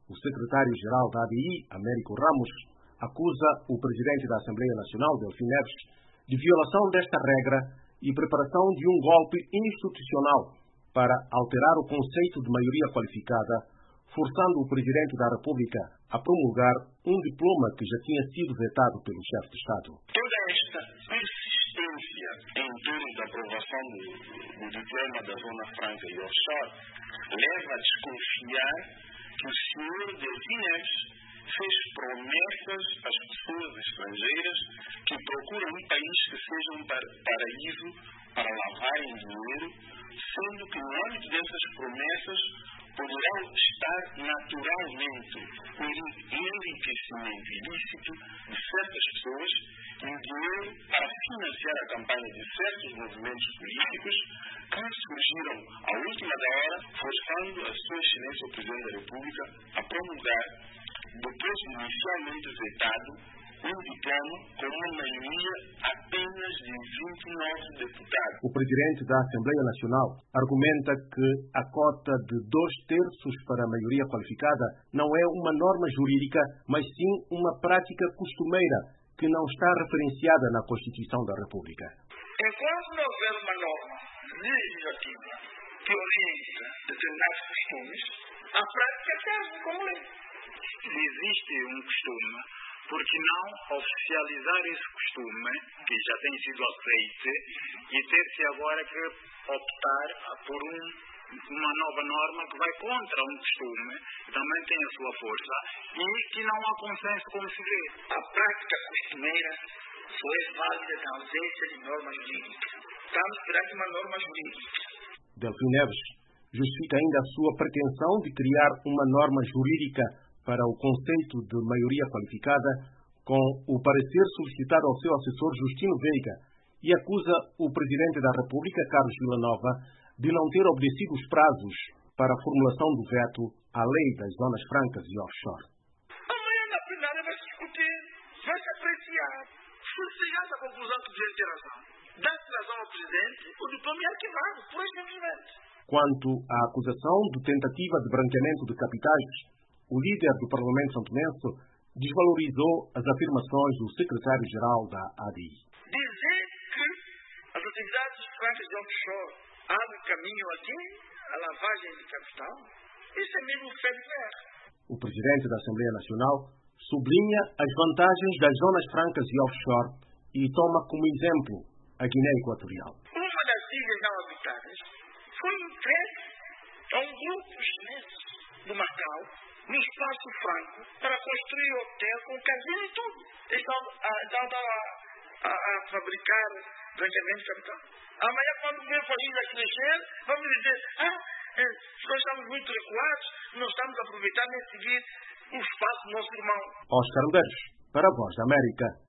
O secretário-geral da ADI, Américo Ramos, acusa o presidente da Assembleia Nacional, Delfim Neves, de violação desta regra e preparação de um golpe institucional para alterar o conceito de maioria qualificada, forçando o presidente da República a promulgar um diploma que já tinha sido vetado pelo chefe de Estado. Toda esta persistência em torno da aprovação do diploma da Zona Franca e offshore leva a desconfiar que o senhor Delfim Neves fez promessas às pessoas estrangeiras que procuram um país que seja um paraíso para lavarem dinheiro, sendo que no âmbito dessas promessas poderá estar naturalmente o enriquecimento ilícito de certas pessoas e o dinheiro para financiar a campanha de certos movimentos políticos que surgiram à última da hora, forçando a Sua Excelência o Presidente da República a promulgar, depois de inicialmente vetado, um diploma com uma maioria apenas de 29 deputados. O presidente da Assembleia Nacional argumenta que a cota de 2/3 para a maioria qualificada não é uma norma jurídica, mas sim uma prática costumeira que não está referenciada na Constituição da República. Enquanto não houver uma norma legislativa que orienta determinados costumes, a prática serve como lei. Existe um costume, por que não oficializar esse costume, que já tem sido aceito, e ter-se agora que optar por uma nova norma que vai contra um costume, que também tem a sua força, e que não há consenso como se vê. A prática costumeira só é válida na ausência de norma jurídica. Estamos perante uma norma jurídica. Delfim Neves justifica ainda a sua pretensão de criar uma norma jurídica para o conceito de maioria qualificada com o parecer solicitado ao seu assessor Justino Veiga e acusa o Presidente da República, Carlos Villanova, de não ter obedecido os prazos para a formulação do veto à lei das zonas francas e offshore. Amanhã na plenária vai se discutir, vai se apreciar. Se chegar à conclusão que o Presidente tem razão, dá-se razão ao Presidente, o diploma é arquivado, por simplesmente. Quanto à acusação de tentativa de branqueamento de capitais, o líder do Parlamento santomense desvalorizou as afirmações do secretário-geral da ADI. Dizer que as atividades francas de offshore abrem caminho aqui à lavagem de capital, isso é mesmo fé de guerra. O presidente da Assembleia Nacional sublinha as vantagens das zonas francas e offshore e toma como exemplo a Guiné Equatorial. Uma das ilhas não habitadas foi entregue a um grupo chinês do Macau, no espaço franco, para construir hotel com casino e tudo. Eles estão a fabricar branqueamento de capital. Amanhã, quando vem a família crescer, vamos dizer, nós estamos muito recuados, não estamos aproveitando nem seguir o espaço do nosso irmão. Oscar Medeiros, para a Voz da América.